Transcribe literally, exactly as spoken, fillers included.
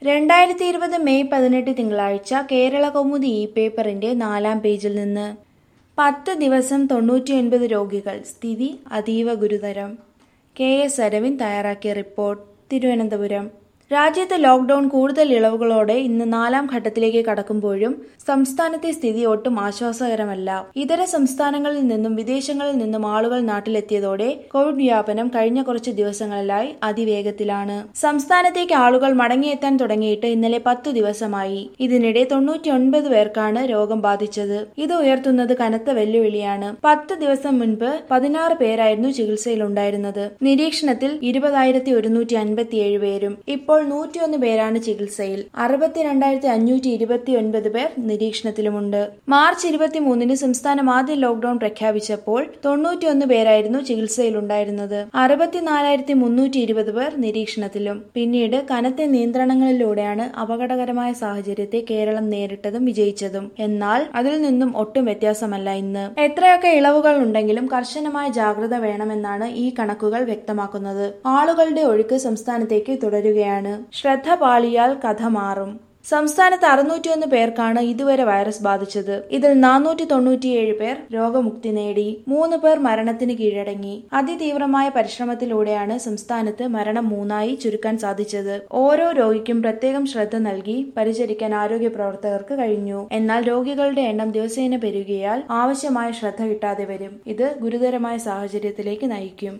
രണ്ടായിരത്തി ഇരുപത് മെയ് പതിനെട്ട് തിങ്കളാഴ്ച കേരള കൗമുദി ഇ പേപ്പറിന്റെ നാലാം പേജിൽ നിന്ന് പത്ത് ദിവസം തൊണ്ണൂറ്റിയൊൻപത് രോഗികൾ സ്ഥിതി അതീവ ഗുരുതരം. കെ എസ് അരവിന്ദ് തയ്യാറാക്കിയ റിപ്പോർട്ട്. തിരുവനന്തപുരം. രാജ്യത്ത് ലോക്ഡൌൺ കൂടുതൽ ഇളവുകളോടെ ഇന്ന് നാലാം ഘട്ടത്തിലേക്ക് കടക്കുമ്പോഴും സംസ്ഥാനത്തെ സ്ഥിതി ഒട്ടും ആശ്വാസകരമല്ല. ഇതര സംസ്ഥാനങ്ങളിൽ നിന്നും വിദേശങ്ങളിൽ നിന്നും ആളുകൾ നാട്ടിലെത്തിയതോടെ കോവിഡ് വ്യാപനം കഴിഞ്ഞ കുറച്ചു ദിവസങ്ങളിലായി അതിവേഗത്തിലാണ്. സംസ്ഥാനത്തേക്ക് ആളുകൾ മടങ്ങിയെത്താൻ തുടങ്ങിയിട്ട് ഇന്നലെ പത്തു ദിവസമായി. ഇതിനിടെ തൊണ്ണൂറ്റിയൊൻപത് പേർക്കാണ് രോഗം ബാധിച്ചത്. ഇത് ഉയർത്തുന്നത് കനത്ത വെല്ലുവിളിയാണ്. പത്ത് ദിവസം മുൻപ് പതിനാറ് പേരായിരുന്നു ചികിത്സയിലുണ്ടായിരുന്നത്. നിരീക്ഷണത്തിൽ ഇരുപതായിരത്തി ഒരുന്നൂറ്റി അൻപത്തിയേഴ് പേരും. ഇപ്പോൾ നൂറ്റിയൊന്ന് പേരാണ് ചികിത്സയിൽ. അറുപത്തിരണ്ടായിരത്തി അഞ്ഞൂറ്റി ഇരുപത്തി ഒൻപത് പേർ നിരീക്ഷണത്തിലുമുണ്ട്. മാർച്ച് ഇരുപത്തിമൂന്നിന് സംസ്ഥാനം ആദ്യ ലോക്ഡൌൺ പ്രഖ്യാപിച്ചപ്പോൾ തൊണ്ണൂറ്റിയൊന്ന് പേരായിരുന്നു ചികിത്സയിലുണ്ടായിരുന്നത്. അറുപത്തിനാലായിരത്തി മുന്നൂറ്റി ഇരുപത് പേർ നിരീക്ഷണത്തിലും. പിന്നീട് കനത്ത നിയന്ത്രണങ്ങളിലൂടെയാണ് അപകടകരമായ സാഹചര്യത്തെ കേരളം നേരിട്ടതും വിജയിച്ചതും. എന്നാൽ അതിൽ നിന്നും ഒട്ടും വ്യത്യാസമല്ല ഇന്ന്. എത്രയൊക്കെ ഇളവുകൾ ഉണ്ടെങ്കിലും കർശനമായ ജാഗ്രത വേണമെന്നാണ് ഈ കണക്കുകൾ വ്യക്തമാക്കുന്നത്. ആളുകളുടെ ഒഴുക്ക് സംസ്ഥാനത്തേക്ക് തുടരുകയാണ്. ശ്രദ്ധ പാളിയാൽ കഥ മാറും. സംസ്ഥാനത്ത് അറുന്നൂറ്റിയൊന്ന് പേർക്കാണ് ഇതുവരെ വൈറസ് ബാധിച്ചത്. ഇതിൽ നാനൂറ്റി തൊണ്ണൂറ്റിയേഴ് പേർ രോഗമുക്തി നേടി. മൂന്ന് പേർ മരണത്തിന് കീഴടങ്ങി. അതിതീവ്രമായ പരിശ്രമത്തിലൂടെയാണ് സംസ്ഥാനത്ത് മരണം മൂന്നായി ചുരുക്കാൻ സാധിച്ചത്. ഓരോ രോഗിക്കും പ്രത്യേകം ശ്രദ്ധ നൽകി പരിചരിക്കാൻ ആരോഗ്യ പ്രവർത്തകർക്ക് കഴിഞ്ഞു. എന്നാൽ രോഗികളുടെ എണ്ണം ദിവസേന പെരുകിയാൽ ആവശ്യമായ ശ്രദ്ധ കിട്ടാതെ വരും. ഇത് ഗുരുതരമായ സാഹചര്യത്തിലേക്ക് നയിക്കും.